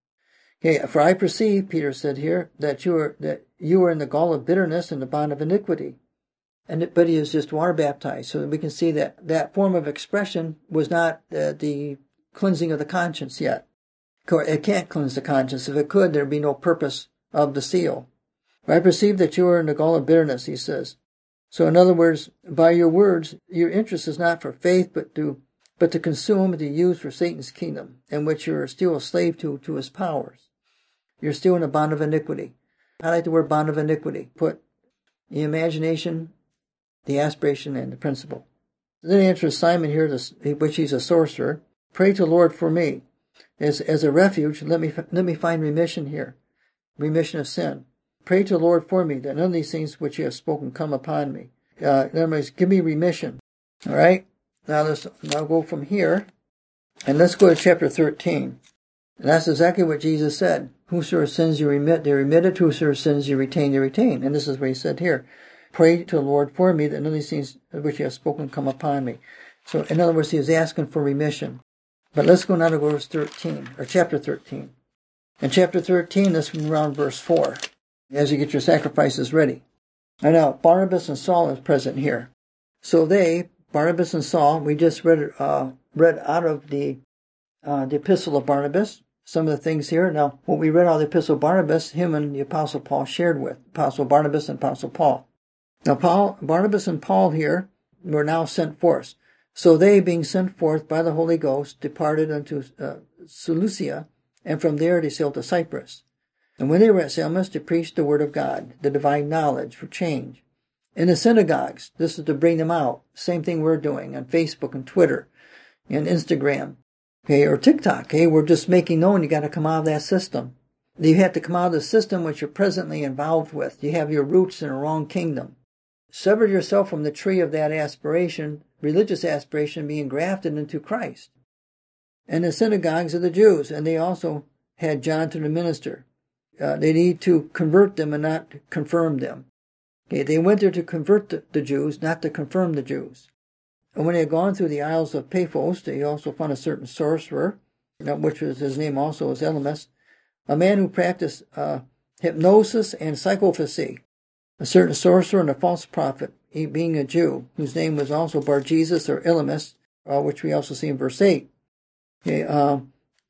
Okay, for I perceive, Peter said here, that you are that you are in the gall of bitterness and the bond of iniquity. And it, but he is just water baptized, so that we can see that that form of expression was not uh, the cleansing of the conscience yet. It can't cleanse the conscience. If it could, there'd be no purpose of the seal. For I perceive that you are in the gall of bitterness, he says. So in other words, by your words, your interest is not for faith, but to but to consume and to use for Satan's kingdom, in which you're still a slave to, to his powers. You're still in a bond of iniquity. I like the word bond of iniquity. Put the imagination, the aspiration, and the principle. Then he answers Simon here, which he's a sorcerer. Pray to the Lord for me. As, as a refuge, let me, let me find remission here. Remission of sin. Pray to the Lord for me, that none of these things which you have spoken come upon me. Uh, in other words, give me remission. All right? Now let's now go from here, and let's go to chapter thirteen. And that's exactly what Jesus said. Whosoever sins you remit, they remitted. Whosoever sins you retain, they retain. And this is what he said here. Pray to the Lord for me, that none of these things which you have spoken come upon me. So, in other words, he was asking for remission. But let's go now to verse thirteen, or chapter thirteen. In chapter thirteen, this is around verse four, as you get your sacrifices ready. And now, Barnabas and Saul is present here. So they, Barnabas and Saul, we just read uh, read out of the uh, the epistle of Barnabas, some of the things here. Now, what we read out of the epistle of Barnabas, him and the apostle Paul shared with, apostle Barnabas and apostle Paul. Now, Paul, Barnabas and Paul here were now sent forth. So they, being sent forth by the Holy Ghost, departed unto uh, Seleucia, and from there they sailed to Cyprus. And when they were at Salamis, they preached the word of God, the divine knowledge for change. In the synagogues, this is to bring them out. Same thing we're doing on Facebook and Twitter and Instagram, okay, or TikTok. Okay, we're just making known you got to come out of that system. You have to come out of the system which you're presently involved with. You have your roots in a wrong kingdom. Sever yourself from the tree of that aspiration, religious aspiration, being grafted into Christ. And the synagogues of the Jews, and they also had John to the minister. Uh, they need to convert them and not confirm them. Okay, they went there to convert the, the Jews, not to confirm the Jews. And when they had gone through the Isles of Paphos, they also found a certain sorcerer, which was his name also was Elymas, a man who practiced uh, hypnosis and psychophancy, a certain sorcerer and a false prophet, he being a Jew, whose name was also Bar-Jesus or Elymas, uh, which we also see in verse eight. Okay, uh,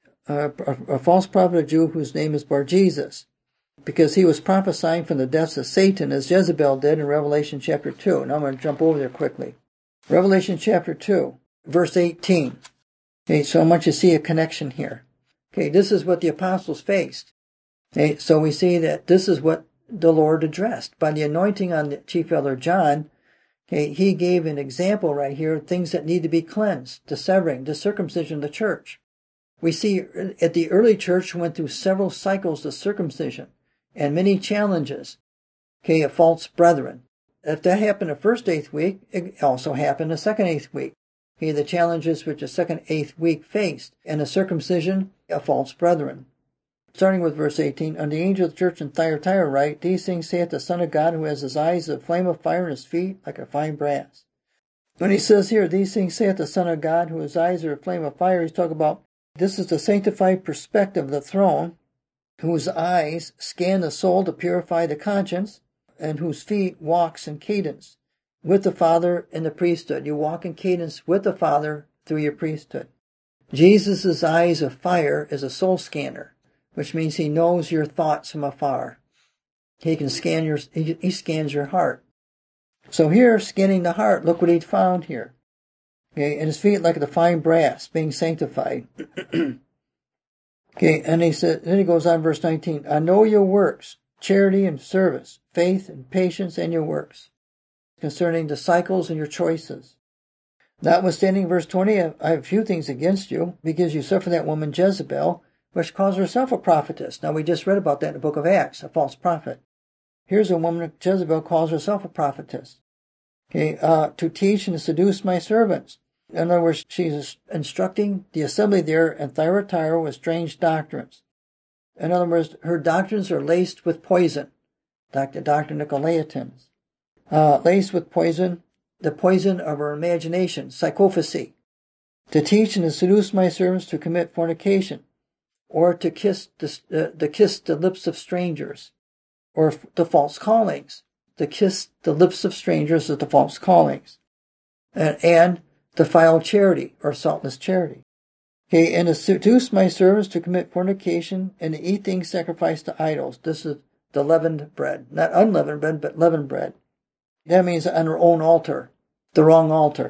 a, a false prophet, a Jew, whose name is Bar-Jesus, because he was prophesying from the depths of Satan, as Jezebel did in Revelation chapter two. Now I'm going to jump over there quickly. Revelation chapter two, verse eighteen. Okay, so I want you to see a connection here. Okay, this is what the apostles faced. Okay, so we see that this is what the Lord addressed. By the anointing on the chief elder John, okay, he gave an example right here of things that need to be cleansed, the severing, the circumcision of the church. We see at the early church went through several cycles of circumcision and many challenges, okay, of false brethren. If that happened the first eighth week, it also happened the second eighth week. Okay, the challenges which the second eighth week faced, and the circumcision of false brethren. Starting with verse eighteen, and the angel of the church in Thyatira write, these things saith the Son of God, who has his eyes as a flame of fire and his feet like a fine brass. When he says here, these things saith the Son of God, whose eyes are a flame of fire, he's talking about this is the sanctified perspective of the throne, whose eyes scan the soul to purify the conscience, and whose feet walks in cadence with the Father in the priesthood. You walk in cadence with the Father through your priesthood. Jesus' eyes of fire is a soul scanner, which means he knows your thoughts from afar. He can scan your, he, he scans your heart. So here, scanning the heart, look what he found here. Okay, and his feet like the fine brass, being sanctified. Okay, and he said, then he goes on, verse nineteen, I know your works, charity and service, faith and patience, and your works, concerning the cycles and your choices. Notwithstanding, verse twenty, I have few things against you, because you suffer that woman Jezebel, which calls herself a prophetess. Now, we just read about that in the book of Acts, a false prophet. Here's a woman, Jezebel, calls herself a prophetess. Okay, uh, to teach and to seduce my servants. In other words, she's instructing the assembly there in Thyatira with strange doctrines. In other words, her doctrines are laced with poison. Doctor, Doctor Nicolaitans. Uh, laced with poison, the poison of her imagination, psychophancy. To teach and to seduce my servants to commit fornication, or to kiss the, uh, the kiss the lips of strangers, or the false callings. To kiss the lips of strangers is the false callings. And, and defile charity, or saltless charity. Okay, and to seduce my servants to commit fornication and to eat things sacrificed to idols. This is the leavened bread. Not unleavened bread, but leavened bread. That means on her own altar. The wrong altar.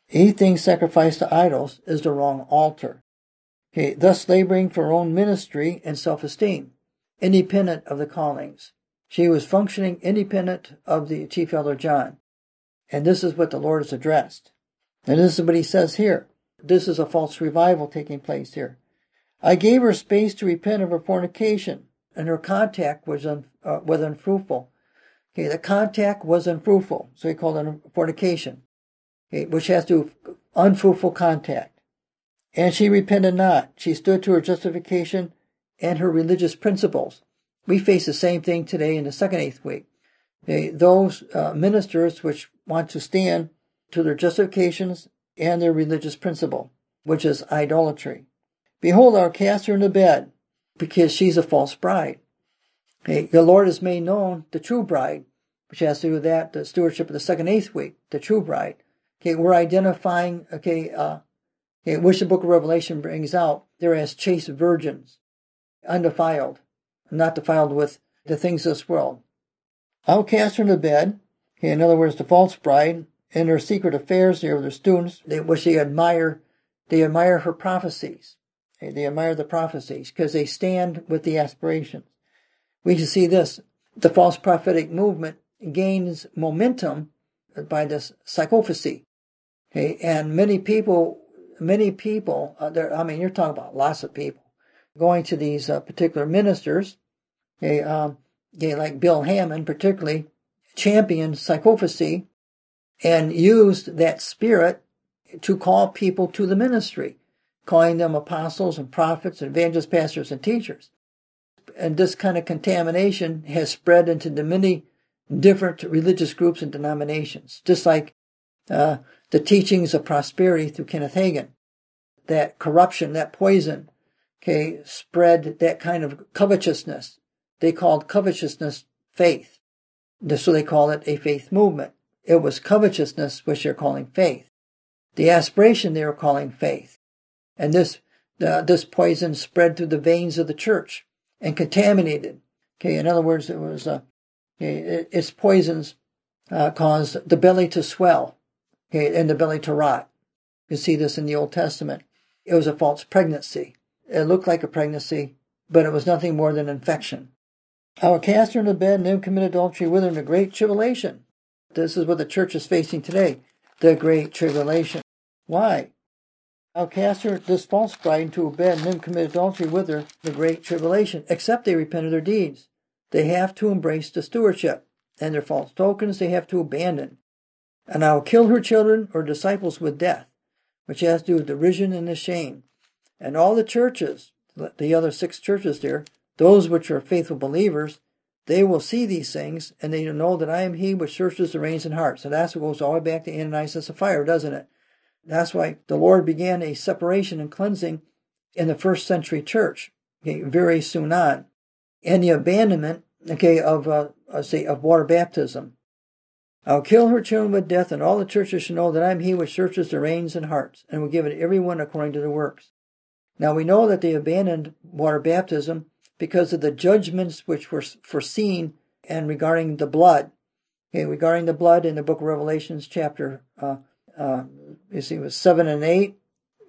Anything sacrificed to idols is the wrong altar. Okay, thus laboring for her own ministry and self-esteem, independent of the callings. She was functioning independent of the Chief Elder John. And this is what the Lord has addressed. And this is what he says here. This is a false revival taking place here. I gave her space to repent of her fornication, and her contact was, un, uh, was unfruitful. Okay, the contact was unfruitful, so he called it fornication, okay, which has to do with unfruitful contact. And she repented not. She stood to her justification and her religious principles. We face the same thing today in the second eighth week. Okay, those uh, ministers which want to stand to their justifications and their religious principle, which is idolatry. Behold, I'll cast her into bed, because she's a false bride. Okay, the Lord has made known the true bride, which has to do with that, the stewardship of the second eighth week, the true bride. Okay, we're identifying, okay, uh, okay, which the book of Revelation brings out, there as chaste virgins, undefiled, not defiled with the things of this world. I'll cast her into bed, okay, in other words, the false bride, in her secret affairs there with her students, they, which they admire, they admire her prophecies. Okay, they admire the prophecies, because they stand with the aspirations. We can see this, the false prophetic movement gains momentum by this psychophacy. Okay, and many people, many people, uh, there, I mean, you're talking about lots of people, going to these uh, particular ministers, okay, um, okay, like Bill Hammond particularly, championed psychophacy and used that spirit to call people to the ministry, calling them apostles and prophets, and evangelists, pastors, and teachers. And this kind of contamination has spread into the many different religious groups and denominations, just like uh, the teachings of prosperity through Kenneth Hagin. That corruption, that poison, okay, spread that kind of covetousness. They called covetousness faith. So they call it a faith movement. It was covetousness which they're calling faith. The aspiration they were calling faith. And this uh, this poison spread through the veins of the church and contaminated. Okay, in other words, it was uh, okay, it, its poisons uh, caused the belly to swell, okay, and the belly to rot. You see this in the Old Testament. It was a false pregnancy. It looked like a pregnancy, but it was nothing more than infection. I will cast her into bed and then commit adultery with her in the great tribulation. This is what the church is facing today, the great tribulation. Why? I'll cast her, this false bride, into a bed and then commit adultery with her, the great tribulation, except they repent of their deeds. They have to embrace the stewardship, and their false tokens they have to abandon. And I will kill her children or disciples with death, which has to do with derision and the shame. And all the churches, the other six churches there, those which are faithful believers, they will see these things, and they will know that I am he which searches the reins and hearts. And that's what goes all the way back to Ananias and Sapphira, doesn't it? That's why the Lord began a separation and cleansing in the first century church, okay, very soon on. And the abandonment, okay, of, uh, uh, say, of water baptism. I'll kill her children with death, and all the churches shall know that I am he which searches the reins and hearts, and will give it every one according to their works. Now we know that they abandoned water baptism because of the judgments which were foreseen and regarding the blood. Okay, regarding the blood in the book of Revelations, chapter, uh, uh, you see, it was seven and eight,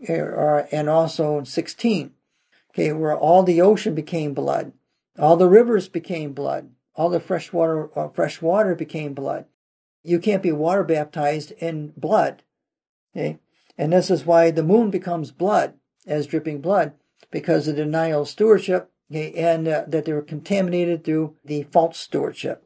or, and also sixteen. Okay, where all the ocean became blood, all the rivers became blood, all the fresh water, uh, fresh water became blood. You can't be water baptized in blood. Okay, and this is why the moon becomes blood, as dripping blood, because of the denial of stewardship, okay, and uh, that they were contaminated through the false stewardship,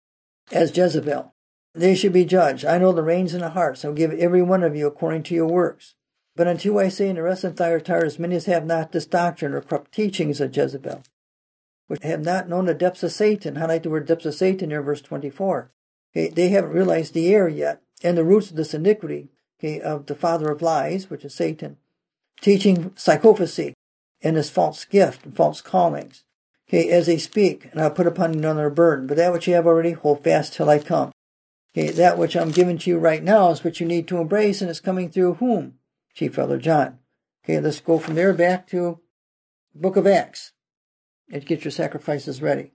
as Jezebel. They should be judged. I know the reins and the hearts. I will give every one of you according to your works. But unto I say in the rest of Thyatira, as many as have not this doctrine or corrupt teachings of Jezebel, which have not known the depths of Satan. Highlight the word depths of Satan here, verse twenty-four. Okay, they haven't realized the error yet, and the roots of this iniquity, okay, of the father of lies, which is Satan, teaching psychophacy and his false gift and false callings. Okay, as they speak, and I'll put upon you another burden, but that which you have already, hold fast till I come. Okay, that which I'm giving to you right now is what you need to embrace, and it's coming through whom? Chief Elder John. Okay, let's go from there back to Book of Acts and get your sacrifices ready.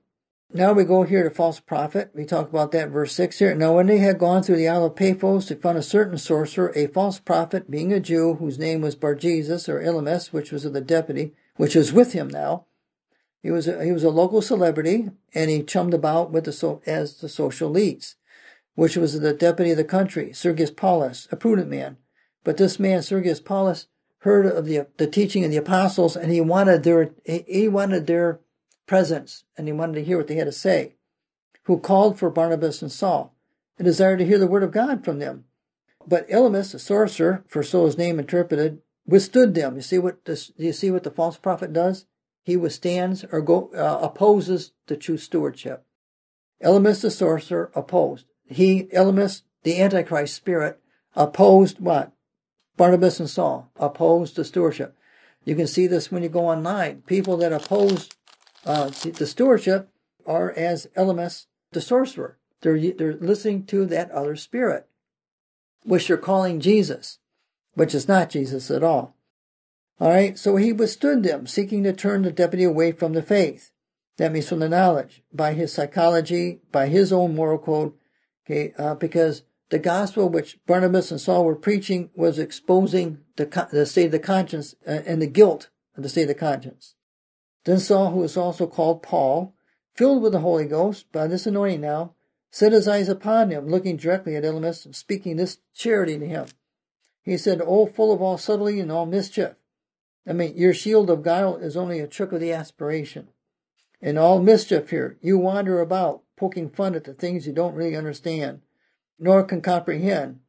Now we go here to false prophet. We talk about that in verse six here. Now when they had gone through the Isle of Paphos, they found a certain sorcerer, a false prophet, being a Jew, whose name was Bar-Jesus, or Elymas, which was of the deputy, which was with him now. He was a, he was a local celebrity, and he chummed about with the so, as the social elites, which was the deputy of the country, Sergius Paulus, a prudent man. But this man, Sergius Paulus, heard of the the teaching of the apostles, and he wanted their he, he wanted their presence, and he wanted to hear what they had to say, who called for Barnabas and Saul, and desired to hear the word of God from them. But Elymas, the sorcerer, for so his name interpreted, withstood them. You see what this, do you see what the false prophet does? He withstands or go, uh, opposes the true stewardship. Elymas, the sorcerer, opposed. He, Elymas, the Antichrist spirit, opposed what? Barnabas and Saul, opposed the stewardship. You can see this when you go online. People that oppose Uh, the stewardship are as Elymas, the sorcerer. They're, they're listening to that other spirit, which they're calling Jesus, which is not Jesus at all. Alright, so he withstood them, seeking to turn the deputy away from the faith. That means from the knowledge, by his psychology, by his own moral code, okay, uh, because the gospel which Barnabas and Saul were preaching was exposing the, the state of the conscience uh, and the guilt of the state of the conscience. Then Saul, who was also called Paul, filled with the Holy Ghost by this anointing now, set his eyes upon him, looking directly at Elymas and speaking this charity to him. He said, "O full of all subtlety and all mischief." I mean, your shield of guile is only a trick of the aspiration. In all mischief here, you wander about, poking fun at the things you don't really understand, nor can comprehend.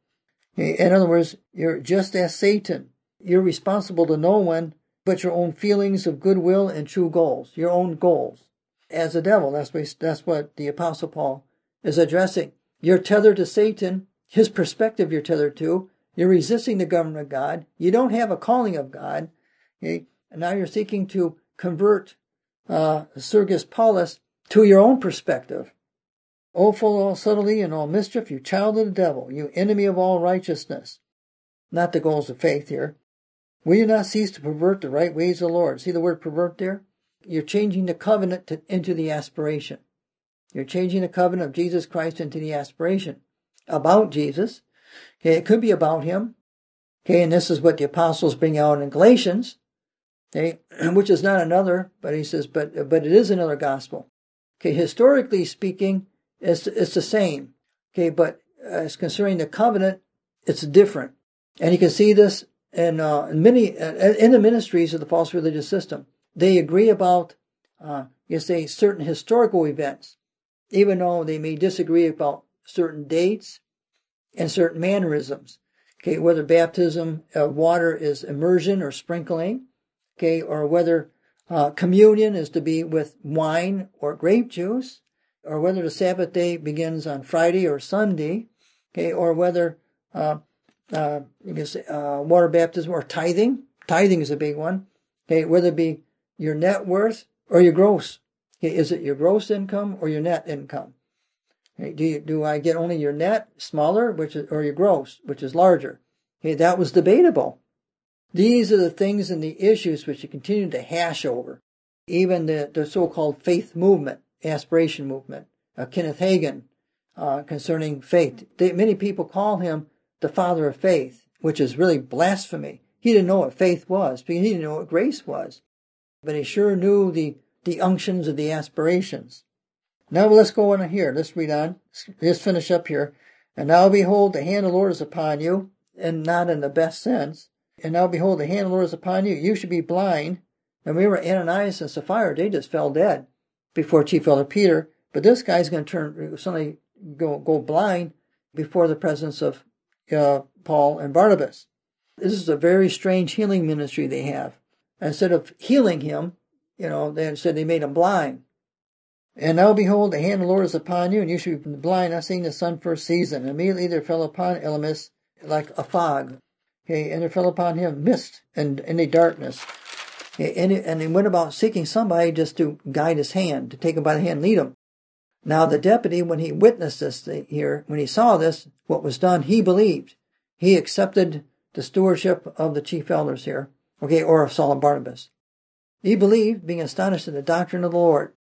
In other words, you're just as Satan. You're responsible to no one but your own feelings of goodwill and true goals, your own goals. As a devil, that's what, that's what the Apostle Paul is addressing. You're tethered to Satan, his perspective you're tethered to. You're resisting the government of God. You don't have a calling of God. Okay? And now you're seeking to convert uh, Sergius Paulus to your own perspective. O full of all subtlety and all mischief, you child of the devil, you enemy of all righteousness. Not the goals of faith here. Will you not cease to pervert the right ways of the Lord? See the word pervert there? You're changing the covenant to, into the aspiration. You're changing the covenant of Jesus Christ into the aspiration. About Jesus. Okay, it could be about him. Okay, and this is what the apostles bring out in Galatians. Okay, which is not another, but he says, but but it is another gospel. Okay, historically speaking, it's it's the same. Okay, but as concerning the covenant, it's different. And you can see this in, uh, in many, uh, in the ministries of the false religious system. They agree about, uh, you say, certain historical events, even though they may disagree about certain dates and certain mannerisms. Okay, whether baptism of water is immersion or sprinkling, okay, or whether uh, communion is to be with wine or grape juice, or whether the Sabbath day begins on Friday or Sunday, okay, or whether uh, uh, you can say uh, water baptism or tithing. Tithing is a big one. Okay, whether it be your net worth or your gross. Okay, is it your gross income or your net income? Okay, do you, do I get only your net, smaller, which is, or your gross, which is larger? Okay, that was debatable. These are the things and the issues which you continue to hash over. Even the, the so-called faith movement, aspiration movement, uh, Kenneth Hagin, uh, concerning faith. They, many people call him the father of faith, which is really blasphemy. He didn't know what faith was, because he didn't know what grace was. But he sure knew the, the unctions of the aspirations. Now let's go on here. Let's read on. Let's finish up here. And now behold, the hand of the Lord is upon you, and not in the best sense. And now behold, the hand of the Lord is upon you. You should be blind. And we were Ananias and Sapphira. They just fell dead before Chief Elder Peter. But this guy's going to turn, suddenly go, go blind before the presence of uh, Paul and Barnabas. This is a very strange healing ministry they have. Instead of healing him, you know, they said they made him blind. And now behold, the hand of the Lord is upon you, and you should be blind, not seeing the sun for a season. And immediately there fell upon Elymas like a fog. Okay, and there fell upon him mist and in a darkness. Okay, and, it, and he went about seeking somebody just to guide his hand, to take him by the hand and lead him. Now the deputy, when he witnessed this thing here, when he saw this, what was done, he believed. He accepted the stewardship of the chief elders here, okay, or of Saul and Barnabas. He believed, being astonished at the doctrine of the Lord.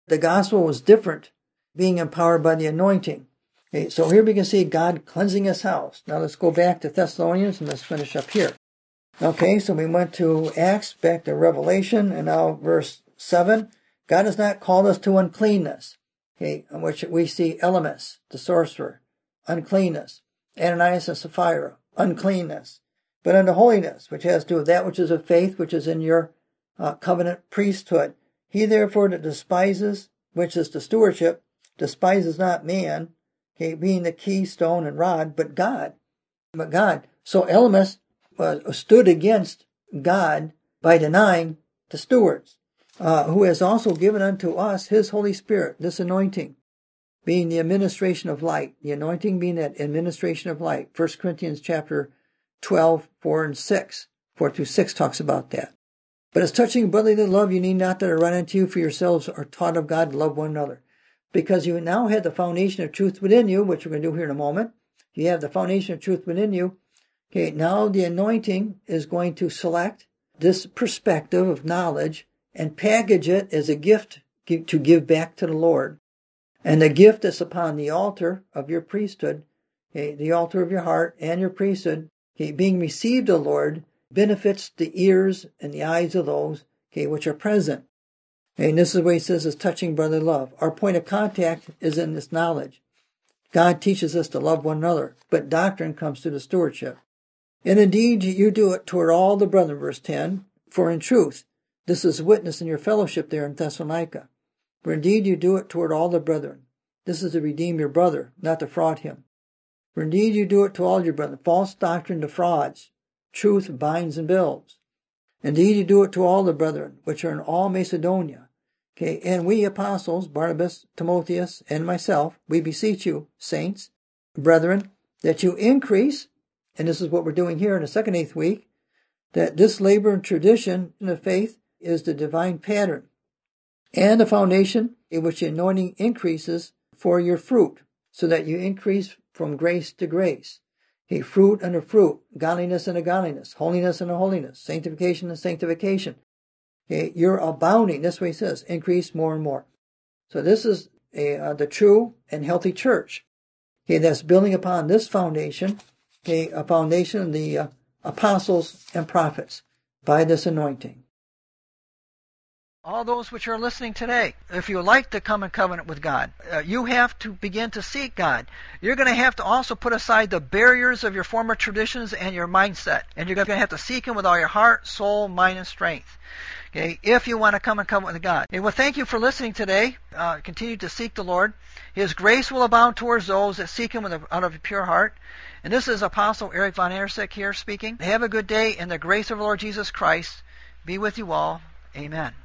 The gospel was different, being empowered by the anointing. Okay, so here we can see God cleansing his house. Now let's go back to Thessalonians and let's finish up here. Okay, so we went to Acts, back to Revelation, and now verse seven. God has not called us to uncleanness, okay, in which we see Elymas, the sorcerer, uncleanness, Ananias and Sapphira, uncleanness, but unto holiness, which has to do with that which is of faith, which is in your uh, covenant priesthood. He therefore that despises, which is the stewardship, despises not man, okay, being the keystone and rod, but God. But God. So Elymas uh, stood against God by denying the stewards, uh, who has also given unto us his Holy Spirit, this anointing, being the administration of light. The anointing being that administration of light. First Corinthians chapter twelve, four and six. four through six talks about that. But as touching brotherly love, you need not that I run unto you, for yourselves are taught of God to love one another. Because you now have the foundation of truth within you, which we're going to do here in a moment. You have the foundation of truth within you. Okay, now the anointing is going to select this perspective of knowledge and package it as a gift to give back to the Lord. And the gift that's upon the altar of your priesthood, okay, the altar of your heart and your priesthood, okay, being received of the Lord, benefits the ears and the eyes of those, okay, which are present. And this is what he says is touching brotherly love. Our point of contact is in this knowledge. God teaches us to love one another, but doctrine comes through the stewardship. And indeed you do it toward all the brethren, verse ten, for in truth, this is witness in your fellowship there in Thessalonica. For indeed you do it toward all the brethren. This is to redeem your brother, not to fraud him. For indeed you do it to all your brethren. False doctrine defrauds. Truth binds and builds. Indeed you do it to all the brethren, which are in all Macedonia. Okay, and we apostles, Barnabas, Timotheus, and myself, we beseech you, saints, brethren, that you increase, and this is what we're doing here in the second eighth week, that this labor and tradition in the faith is the divine pattern and the foundation in which the anointing increases for your fruit, so that you increase from grace to grace. Okay, fruit unto fruit, godliness unto godliness, holiness unto holiness, sanctification and sanctification. Okay, you're abounding. That's what he says, increase more and more. So this is a, uh, the true and healthy church. Okay, that's building upon this foundation, okay, a foundation of the uh, apostles and prophets by this anointing. All those which are listening today, if you like to come in covenant with God, uh, you have to begin to seek God. You're going to have to also put aside the barriers of your former traditions and your mindset. And you're going to have to seek Him with all your heart, soul, mind, and strength. Okay, if you want to come in covenant with God. Okay, well, thank you for listening today. Uh, continue to seek the Lord. His grace will abound towards those that seek Him with a, out of a pure heart. And this is Apostle Eric Von Ersick here speaking. Have a good day, and the grace of the Lord Jesus Christ be with you all. Amen.